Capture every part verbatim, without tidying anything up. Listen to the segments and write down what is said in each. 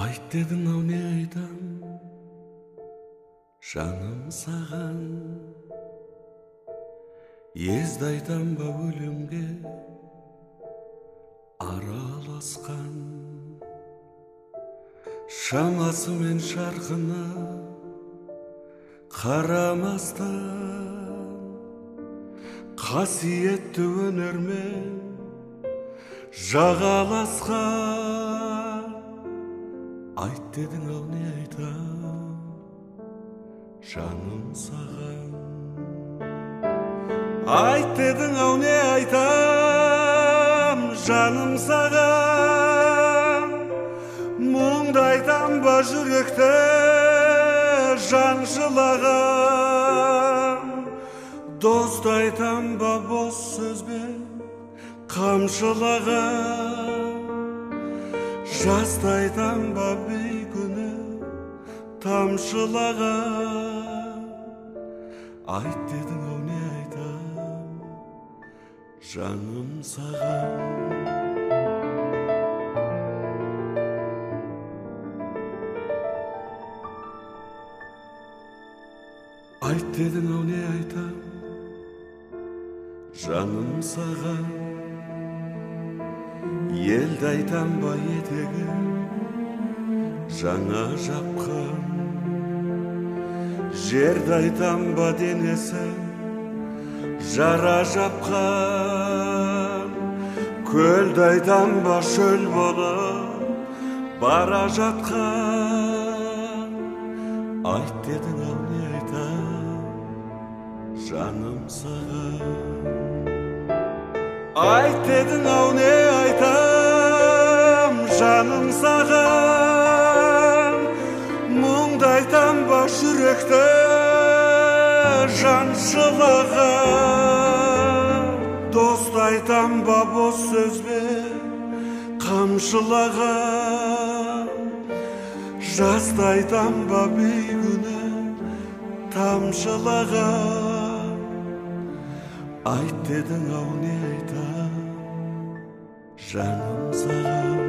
Айт дедің ау не айтам, жаным саған. Езді айтам ба өлімге араласқан. Шамасы мен шарқына қарамастан, қасиетті өнермен жағаласқан. Айт дедің ау не айтам, жаным саған. Айт дедің ау не айтам, жаным саған. Мұңды айтам ба жүректе жан жылаған. Досты айтам ба бос сөзбен қамшылаған. Жасты айтам ба бейкүні тамшылаған. Айт дедің ау не айтам, жаным саған. Айт дедің ау не айтам, жаным саған. Елді айтам ба етегі жаңа жапқан. Жерді айтам ба денесі жара жапқан. Көлді айтам ба шөл болып бара жатқан. Айт дедің ау не айтам, жаным саған. Айт дедің ау не айтам, жаным саған. Мұңды айтам ба жүректе жан жылаған. Досты айтам ба бос сөзбен қамшылаған. Жасты айтам ба бейкүні тамшылаған. Айт дедің ау не айтам, жаным саған.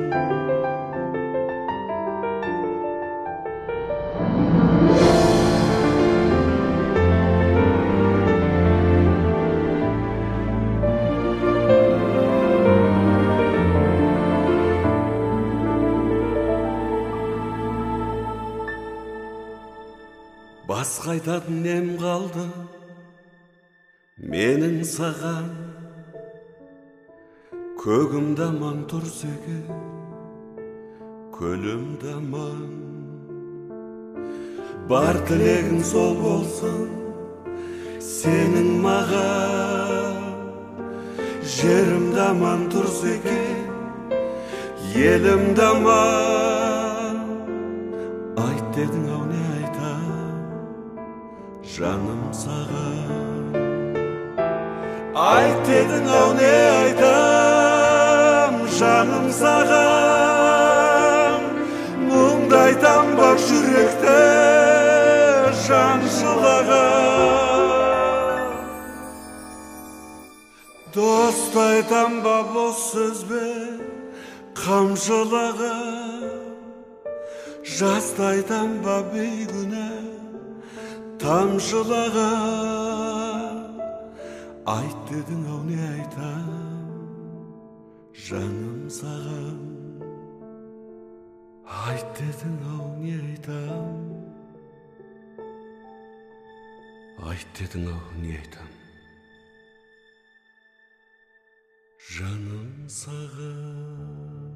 Басқа айтатын нем қалды менің саған. Көгімді аман тұрса екен, көлімді аман. Бар тілегің сол болсын сенің маған. Жерімді аман тұрса екен, елімді аман. Айт дедің ау не айтам, жаным саған. Айт дедің ау не айтам, жаным саған. Мұңды айтам ба жүректе жан жылаған. Досты айтам ба бос сөзбен қамшылаған. Жасты айтам ба бейкүні тамшылаған. Айт дедің ау не айтам, жаным саған. Айт дедің ау не айтам, айт дедің ау не айтам, жаным саған.